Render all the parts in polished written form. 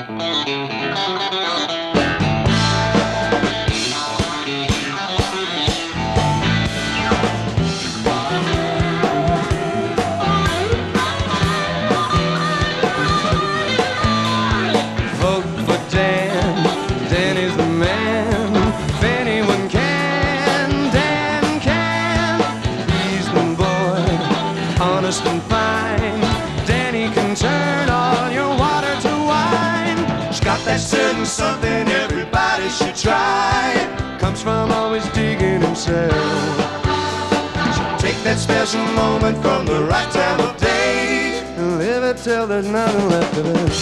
And fine, Danny can turn all your water to wine. She's got that certain something everybody should try. Comes from always digging himself. She'll take that special moment from the right time of day and live it till there's nothing left of it.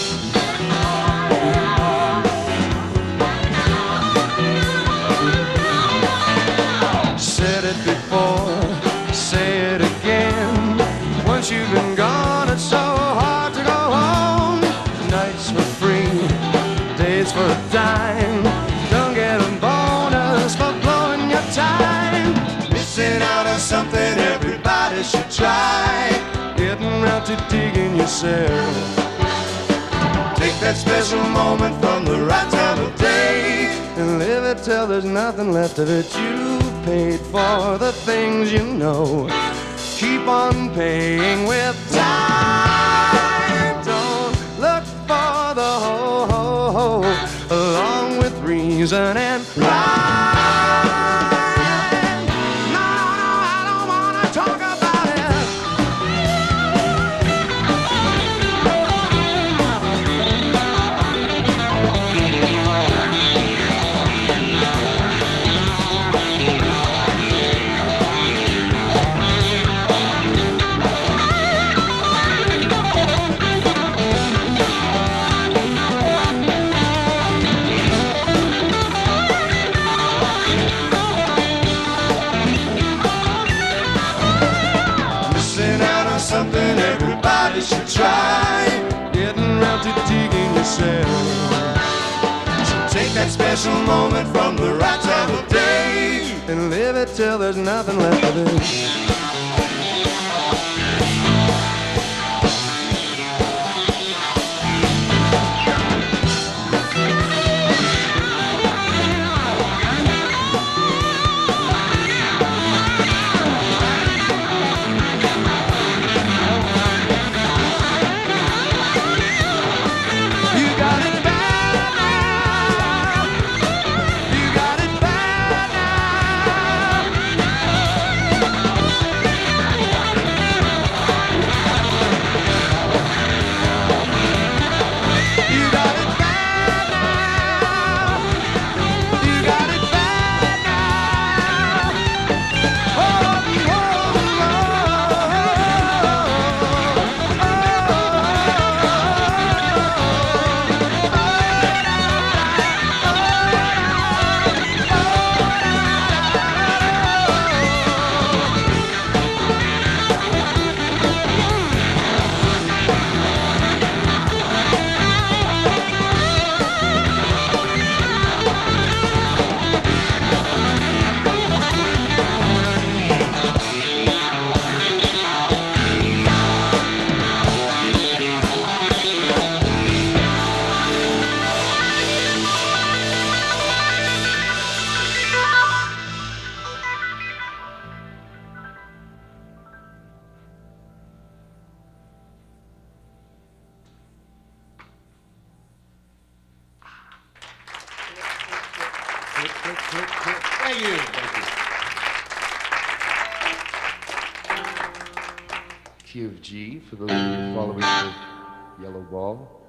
Said it before, say it again. Once you've been gone, it's so hard to go home. Nights for free, days for a dime. Don't get a bonus for blowing your time. Missing out on something everybody should try. Getting round to digging yourself. Take that special moment from the right time of day and live it till there's nothing left of it. You've paid for the things you know. Keep on paying with time. Don't look for the ho-ho-ho, along with reason and rhyme. No, I don't wanna talk about it. Something everybody should try. Getting round to digging yourself. So take that special moment from the right time of day and live it till there's nothing left of it. Thank you. Key of G for those of you following the yellow ball.